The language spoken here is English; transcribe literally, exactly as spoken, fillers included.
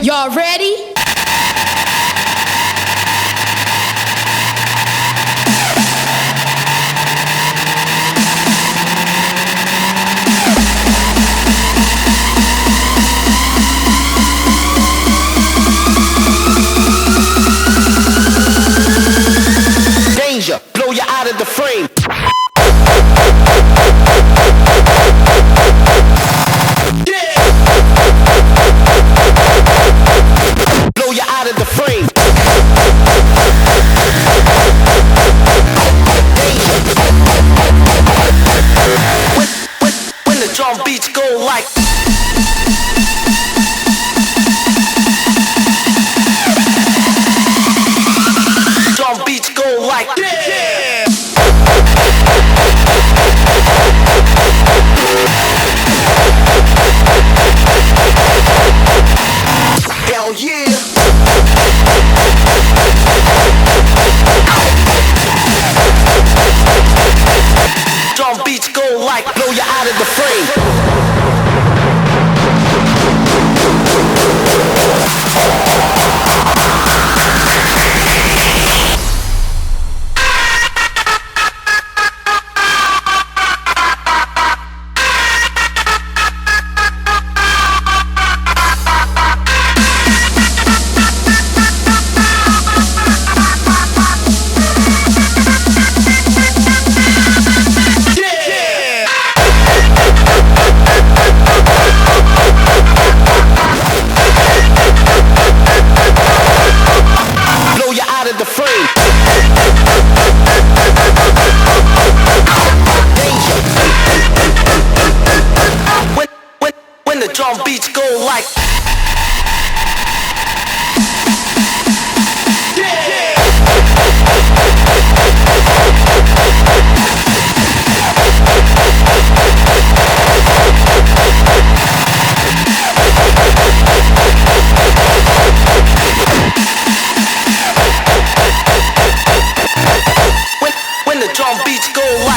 Y'all ready? Danger, blow you out of the frame. Blow you out of the frame. When, when, when the drum beats go like drum beats go like yeah. Hell yeah. Drum beats go like blow you out of the frame. Drum beats go like yeah. When, when the drum beats go like